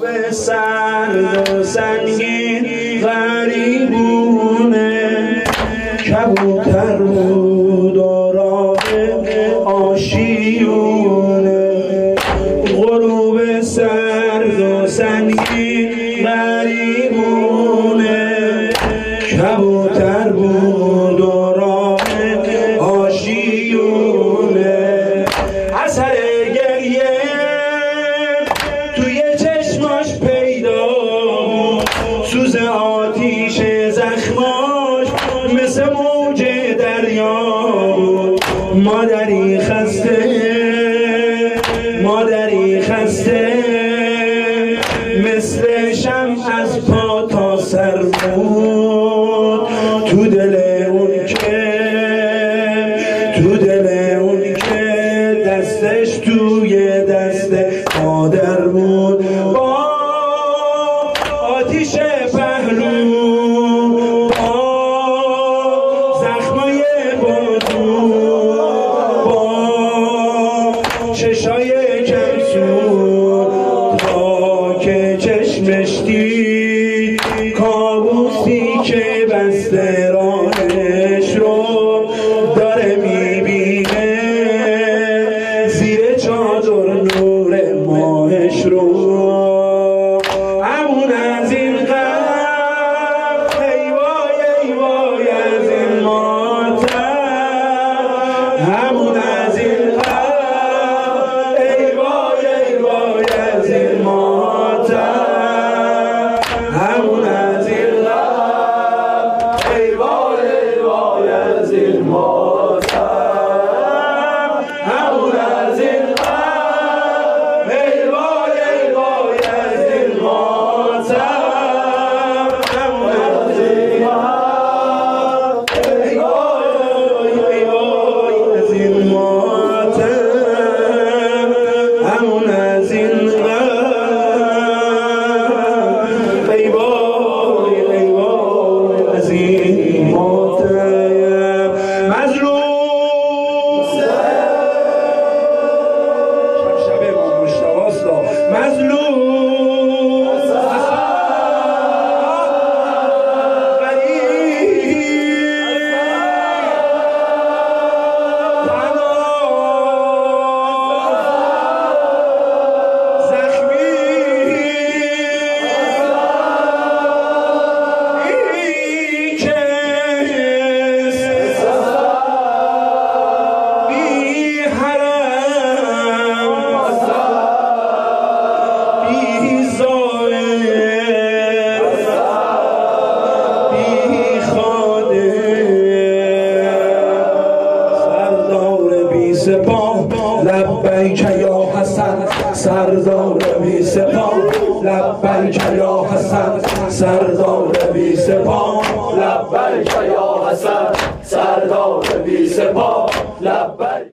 غروب سرد و سنگین غریبونه، کبوتر بود و راه آشیونه. غروب سرد و سنگین غریبونه، کبوتر بود و راه آشیونه. اثر گریه توی چشماش پیدا بود، سوز آتیش زخماش مثل موج دریا بود. مادری خسته، مادری خسته، مثل شمع از پا تا سر بود. تو دل اون که دستش توی دست مادر بود، با آتیش پهلو، با زخمای بازو، با چشای کمسون، تا که چشمش دید کابوسی که بسته راهش رو داره میبینه، زیر چادر نور ماهش رو. همون از این غم، ای وای ای وای از این ماتم، همون از این غم، ای وای ای وای از این ماتم، همون از این غم، ای وای ای وای از این ماتم، همون از این غم، ای وای ای وای از این ماتم، همون از این غم، ای وای ای وای از این ماتم، همون از این غم، ای وای ای وای از این ماتم. مظلوم شب امام مجتبی مظلوم لبیک یا حسن، سردار بی سپاه، لبیک یا حسن، سردار بی سپاه، لبیک یا حسن، سردار بی سپاه، لبیک.